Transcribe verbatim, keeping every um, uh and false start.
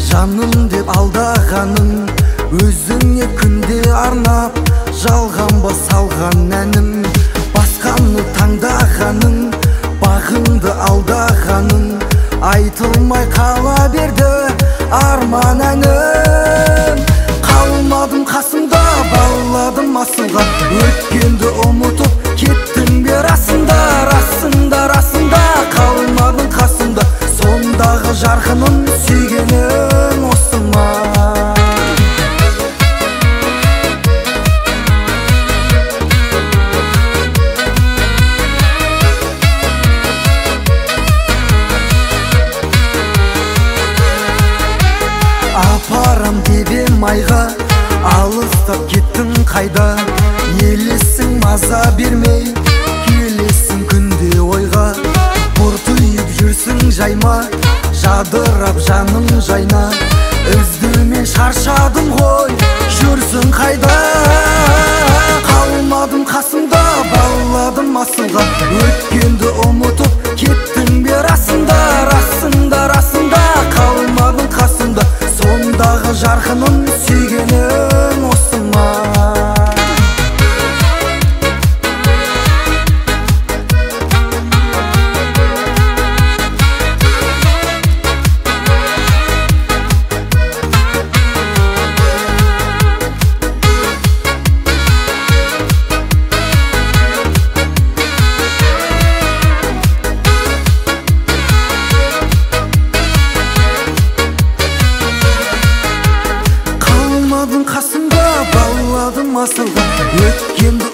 жаным деп алдағаның, өзіңе күнде арнап жалғанба салған әнім. Басқаны таңдағаның, бағыңды алдағаның, айтылмай қала берді арман әнім. Қалмадым қасымда, балладым асылға, өткенді ұмытып кеттің бе расында, расында, расында. Қалмадың қасымда, сондағы жарқыным, сүйгенің осы ма? Апарам деп ем айға, алыстап кеттің қайда? Елесің маза бермей, келесің күнде ойға. Бұртиып жүрсің жайма, жадырап жаным жайна. Іздеумен шаршадым ғой, жүрсің қайда? Қалмадым қасымда, балладым асылға, өткенді ұмытып кеттің бе расында, расында, расында. Қалмадың қасымда, сондағы жарқыным, сүйгенің осы ма? Қасымда балладым асылға, өткенді